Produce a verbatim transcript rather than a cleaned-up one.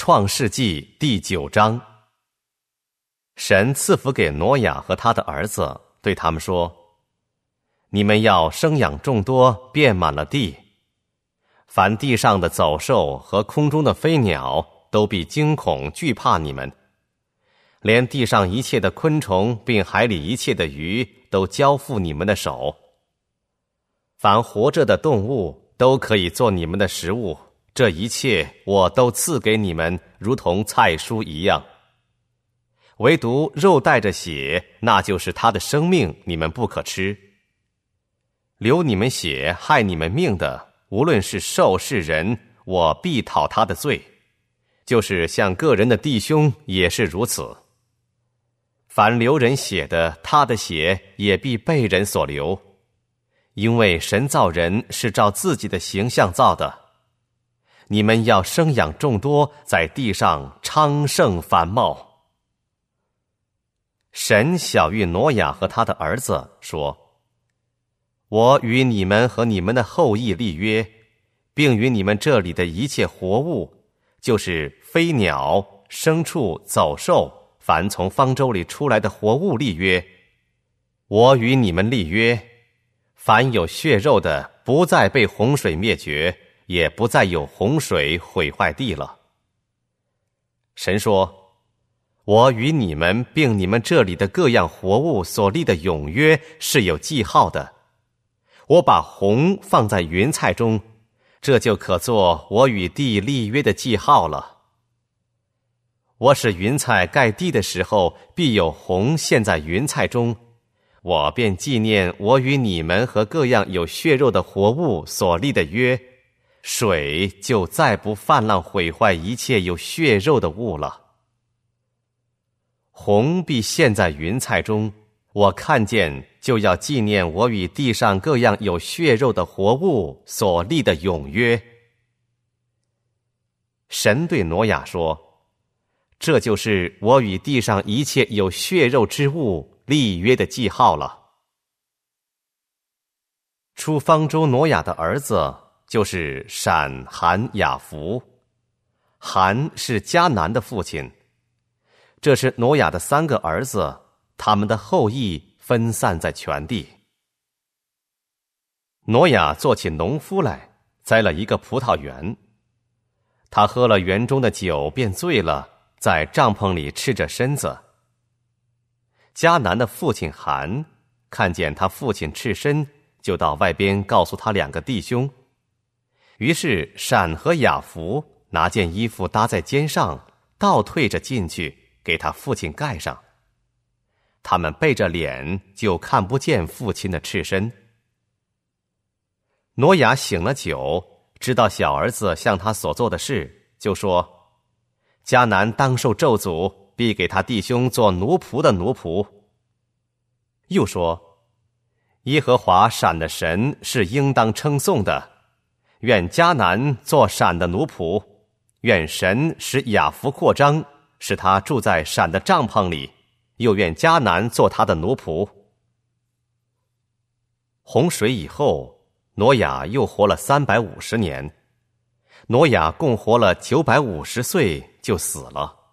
创世纪第九章。神赐福给挪亚和他的儿子，对他们说：你们要生养众多，遍满了地。凡地上的走兽和空中的飞鸟，都必惊恐惧怕你们。连地上一切的昆虫，并海里一切的鱼，都交付你们的手。凡活着的动物，都可以做你们的食物。这一切我都赐给你们，如同菜蔬一样。唯独肉带着血，那就是他的生命，你们不可吃。流你们血害你们命的，无论是兽是人，我必讨他的罪，就是像个人的弟兄也是如此。凡流人血的，他的血也必被人所流，因为神造人是照自己的形象造的。你们要生养众多，在地上昌盛繁茂。神晓谕挪亚和他的儿子说：我与你们和你们的后裔立约，并与你们这里的一切活物，就是飞鸟、牲畜、走兽，凡从方舟里出来的活物立约。我与你们立约，凡有血肉的，不再被洪水灭绝，也不再有洪水毁坏地了。神说：我与你们并你们这里的各样活物所立的永约是有记号的。我把虹放在云彩中，这就可做我与地立约的记号了。我使云彩盖地的时候，必有虹现在云彩中，我便纪念我与你们和各样有血肉的活物所立的约，水就再不泛滥毁坏一切有血肉的物了。虹必现在云彩中，我看见就要纪念我与地上各样有血肉的活物所立的永约。神对挪亚说：这就是我与地上一切有血肉之物立约的记号了。出方舟挪亚的儿子就是闪、含、雅弗。含是迦南的父亲。这是挪亚的三个儿子，他们的后裔分散在全地。挪亚做起农夫来，栽了一个葡萄园。他喝了园中的酒，便醉了，在帐篷里赤着身子。迦南的父亲含看见他父亲赤身，就到外边告诉他两个弟兄。于是闪和雅弗拿件衣服搭在肩上，倒退着进去，给他父亲盖上。他们背着脸，就看不见父亲的赤身。挪亚醒了酒，知道小儿子向他所做的事，就说：迦南当受咒诅，必给他弟兄做奴仆的奴仆。又说：耶和华闪的神是应当称颂的，愿迦南做闪的奴仆，愿神使雅弗扩张，使他住在闪的帐篷里，又愿迦南做他的奴仆。洪水以后，挪亚又活了三百五十年。挪亚共活了九百五十岁，就死了。